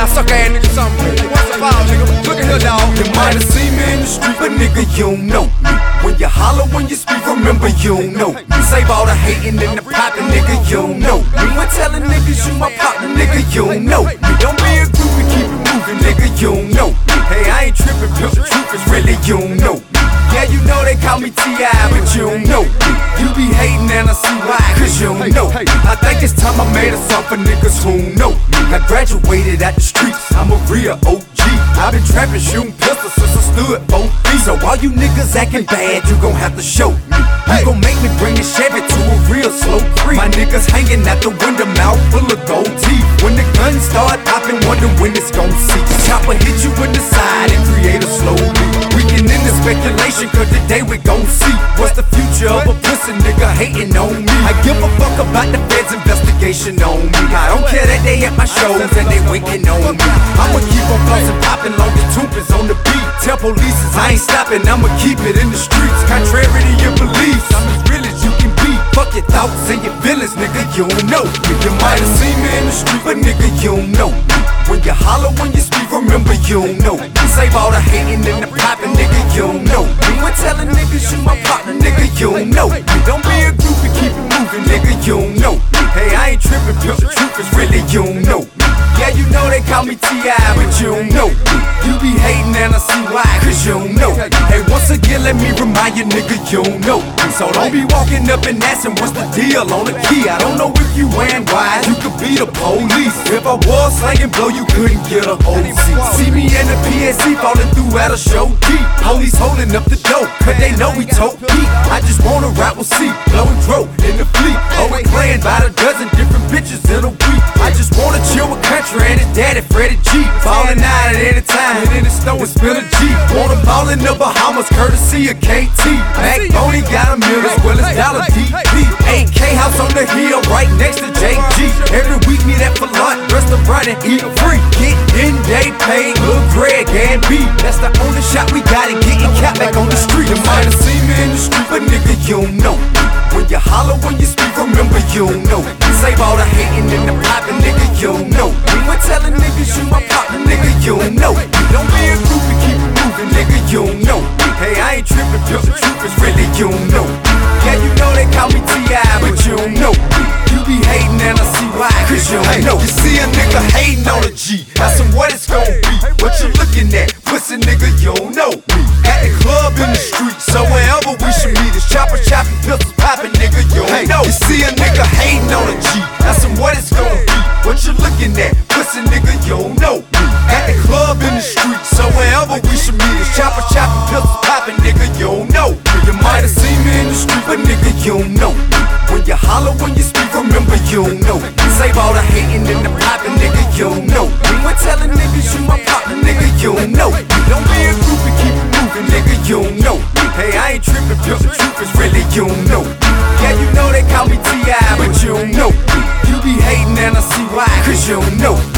suck ass nigga something. What's the foul, nigga? Look at here, dawg. You might have seen me in the street, but nigga, you don't know me. When you holler, when you speak, remember you don't know me. Save all the hating and the poppin', nigga, you don't know me. When telling niggas you my partner, nigga, you don't know me. Don't be a groupie, keep it moving, nigga, you don't know me. Hey, I ain't trippin', but the truth is really you don't know me. Yeah, you know they call me T.I., but you don't know me. You be hating and I see why, cause you don't know me. I think it's time I made a song for niggas who don't know me. I graduated at the streets, I'm a real OG. I've been trapping, shooting pistols since I stood 4 feet. So all you niggas acting bad, you gon' have to show me. You gon' make me bring this Chevy to a real slow creep. My niggas hanging out the window, mouth full of gold teeth. When the guns start popping, wonder when it's gon' see. Chopper hit you in the side and create a slow beat. We can end the speculation, cause today we gon' see what's the future of a pussy nigga hating on me. I give a fuck about the feds' investigation on me. I don't care that they at my shows and they winking on me. I'ma keep on flossing, popping long as Toop is on the beat. Tell police I ain't stopping, I'ma keep it in the streets. Contrary to your beliefs, I'm as real as you can be. Fuck your thoughts and your feelings, nigga, you don't know me. You might have seen me in the street, but nigga, you don't know me. When you holler, when you speak, remember you don't know me. Save all the hating and the popping, nigga, you don't know me. When telling niggas you my partner, nigga, you don't know me. Don't be a groupie, keep it moving, nigga, you don't know me. Hey, I ain't tripping, but the truth is really you don't know me. Yeah, you know they call me T.I., but you don't know me. You be hating and I see why, cause you don't know me. Hey, once again, let me remind you, nigga, you don't know me. So don't be walking up and asking what's the deal on the key. I don't know if you wearing wise, you could be the police. If I was slanging blow, you couldn't get a hold seat. See me in the PSC falling through at a show deep. Police holding up the dope, cause they know we tote heat. I just wanna rap with C, blowing dro in the fleet. Oh, and playing by the dozen different bitches in a week. I just wanna chill with country and his daddy Freddie G. Falling out at any time, and in the snow and spill a G. Wanna ball in the Bahamas, courtesy of KT. Backbone, got a mill as well as Dollar DP. 8K house on the hill, right next to JG. Every week meet at for lunch, restaurant and eat free. Get in, they pay, Lil Greg and B. That's the only shot we got and getting capped back on the street. You might have seen me in the street, but nigga, you don't know me. When you holler, when you speak, remember you don't know me. Save all the hating and the popping, nigga, you don't know me. When telling niggas you my partner, nigga, you don't know me. Don't be a groupie, keep it moving, nigga, you don't know me. Hey, I ain't tripping, but the truth is really you don't know me. Yeah, you know they call me T.I., but you don't know me. You be hating and I see why, cause you don't know. You see a nigga hating on a G, ask him what it's gon' be. What you looking at? Pussy nigga, you don't know me. At the club in the street, so wherever we should meet, it's chopper chopping, pistols popping, nigga, you don't know. You see a nigga hating on a G, ask him what it's gon' be. What you looking at? Pussy nigga, you don't know me. At the club in the street, so wherever we should meet, it's chopper chopping, pistols popping, nigga, you don't know. You might have seen me in the street, but nigga, you don't know me. When you holler, when you speak, remember you don't know me. Save all the hating and the popping, nigga, you don't know me. When telling niggas you my partner, nigga, you don't know me. Don't be a groupie, keep it moving, nigga, you don't know me. Hey, I ain't tripping, but the truth is really you don't know me. Yeah, you know they call me T.I., but you don't know me. You be hating and I see why, cause you don't know me.